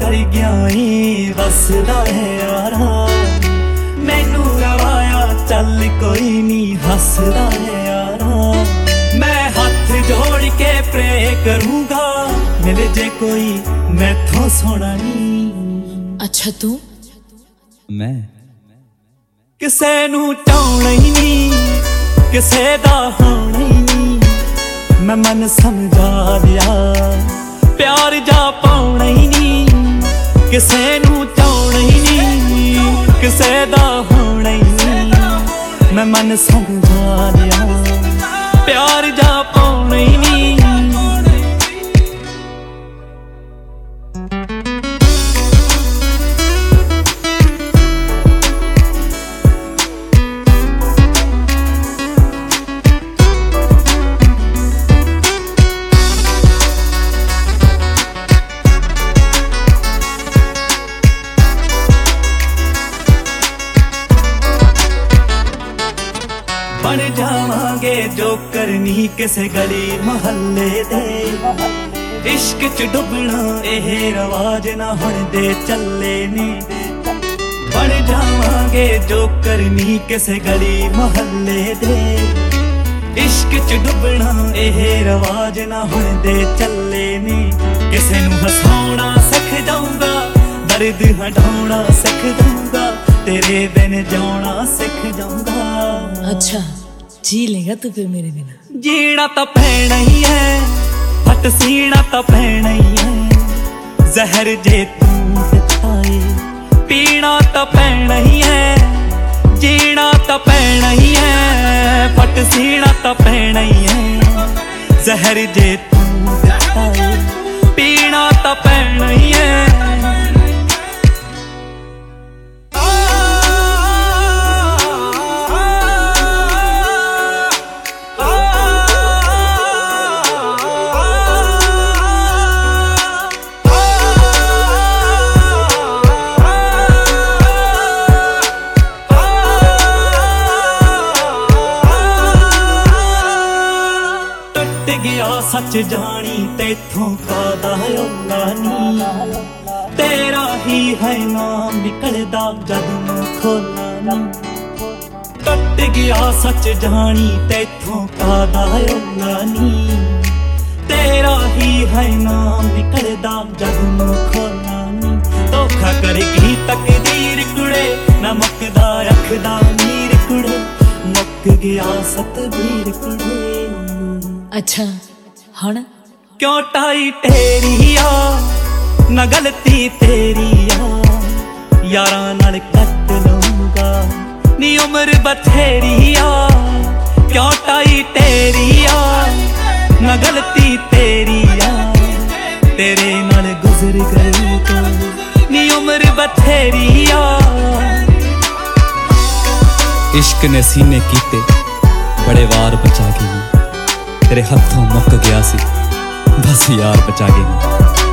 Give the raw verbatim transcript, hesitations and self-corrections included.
कर गया वसदा है यारा मैनू रवाया चल कोई नी हसदा है यारा मैं हाथ जोड़ के प्रे करूंगा मिल जे कोई मैथों सोना नहीं। अच्छा तू मैं किसे नू चाहना ही नहीं किसे दा होना ही नहीं मैं मन समझा लिया प्यार जा पाउना ही नहीं किसे नू चाहना ही नहीं किसे दा होना ही नहीं मैं मन समझा लिया प्यार जा पाउना ही नहीं। बन जावांगे जो करनी किसे गली महल्ले दे इश्क च डुबना एह रवाज ना हुण दे चले ने बन जावांगे जो करनी किसे गली महल्ले दे इश्क च डुबना एह रवाज ना हुण दे चले ने किसे नू हसाउणा सिख जाऊंगा दर्द हटाउणा सिख जाऊंगा तेरे बिन जाना सिख जाऊंगा। अच्छा जी लेगा तू फिर मेरे बिना जीना तो पैना ही है फट सीना तो पैना ही है जहर जे तू पिताए पीना तो पैना ही है जीना तो पैना ही है फट सीना तो पैना ही है जहर जे तू पिताए पीना तो पैना ही है। गया सच जानी तेथों कादा होगा नी तेरा ही है नाम निकलदा जद मुंह खोला नी टट गया सच जानी तेथों कादा होगा नी तेरा ही है नाम निकलदा जद मुंह खोला नी धोखा करगी तकदीर कुड़े ना मुकदा रखदा मीर कुड़े मुक गया सतबीर कुड़े। अच्छा हुण क्यों टाई तेरी आ ना गलती तेरी आ यारा नाल कट लूंगा नी उम्र बथेरी आ क्यों टाई तेरी आ ना गलती तेरी आ तेरे नाल गुजर गई तो नी उम्र बथेरी आ। इश्क ने सीने कीते बड़े वार बचा गई तेरे हथों मुक गया सी बस यार बचा गई।